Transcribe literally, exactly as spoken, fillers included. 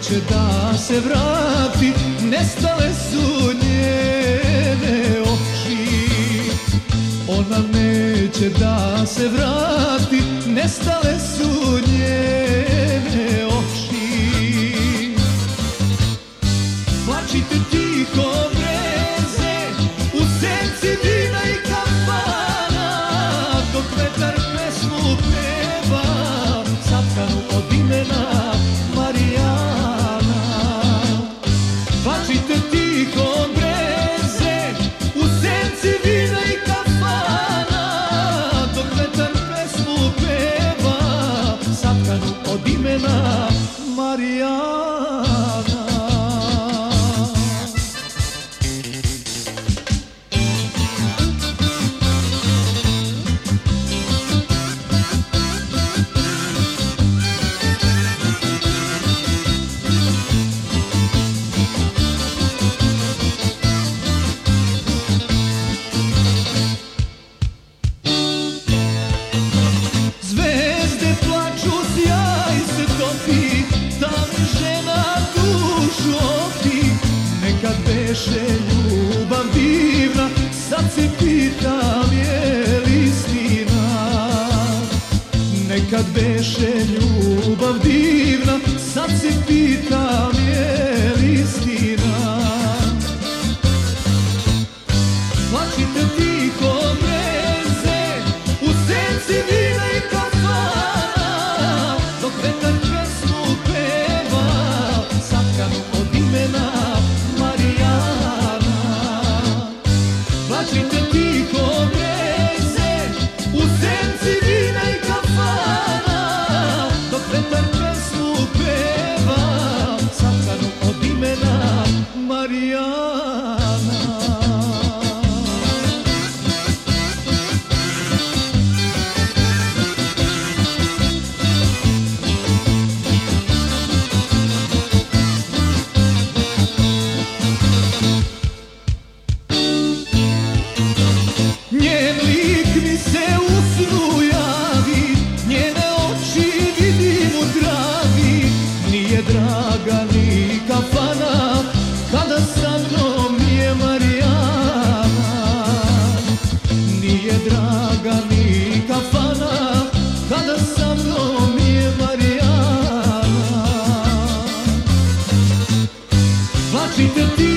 neće da se vrati, nestale su njene oči. Ona neće da se vrati, nestale su njene oči. Plačite tiho breze, u senci vina i kafana, dok vetar pesmu peva, satkanu od imena Marijana. Plačite tiho breze, u senci vina i kafana, dok vetar pesmu peva, satkanu od imena Marijana. Nekad beše ljubav divna, sad se pitam je li istina. Nekad beše ljubav divna, sad se pitam je li istina. Plačite tiho breze, u senci vina i kafana, dok vetar pesmu peva, satkanu od imena Marijana. Plačite tiho breze, u senci vina i kafana, dok vetar pesmu peva, satkanu od imena Marijana. Njen lik mi se u snu javi, njene oči vidim u travi. Nije draga ni kafana, kada sa mnom je Marijana. Nije draga ni kafana, kada sa mnom je Marijana. Plačite ti